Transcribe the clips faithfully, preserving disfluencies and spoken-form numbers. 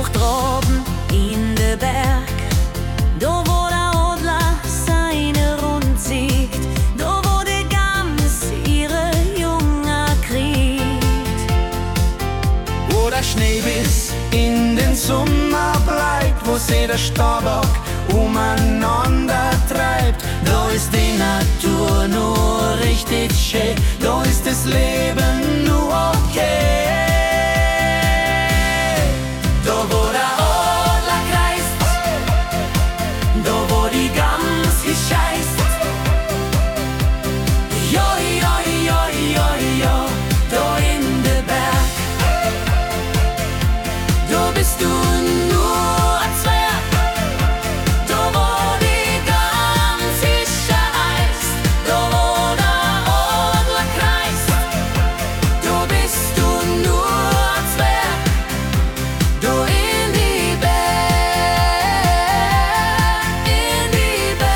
hoch droben in de Berg, da wo der Adler seine Rund siegt, da wo die Gams ihre Junge kriegt. Wo der Schnee bis in den Sommer bleibt, wo sie der Starbock umeinander treibt, da ist die Natur nur richtig schön, da ist das Leben nur okay. Da wo der Adler kreist, da wo die Gams scheißt, ja, ja, ja, ja, ja, da in de Berg, da bist du nur ein Zwerg, da wo die Gams scheißt, da wo der Adler kreist, da bist du nur ein Zwerg, da in die Berg, in die Berg.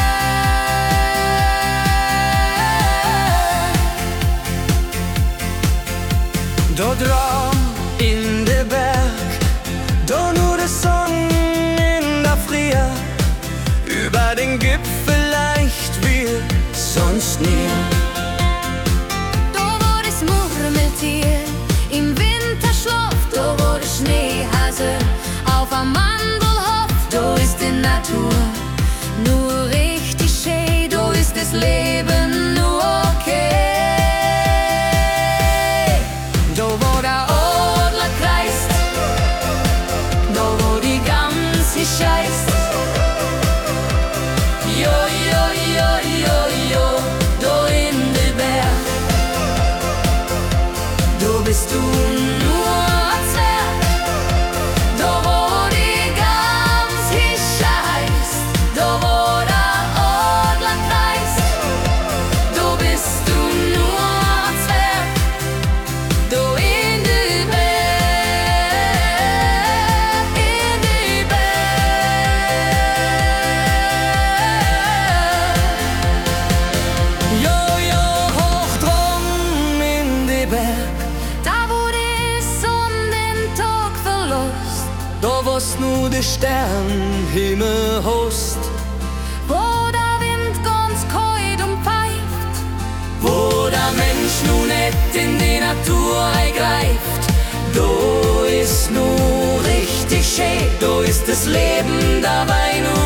Da dran in de Berg, da nur der Sonne in der Früh, über den Gipfel leicht wie sonst nie. Da wo das Murmeltier im Winter schlaft, da wo der Schneehase auf am Mandel hofft, da ist die Natur nur richtig schön, da ist das Leben nur okay. Da wo der Adler kreist, da wo die Gams scheißt, Jo, jo, jo, jo, jo, da in de Berg, du bist du nur ein Zwerg, da wo die Gams scheißt, da wo der Adler kreist, da bist du nur ein Zwerg, da in de Berg, in de Berg. Jo, jo, hoch drum in die Berg, Da wo die Sonne den Tag verlässt, da wo's nur der Sternhimmel host, wo der Wind ganz kalt und pfeift, wo der Mensch nun nicht in die Natur eingreift, da ist nur richtig schön, da ist das Leben dabei nur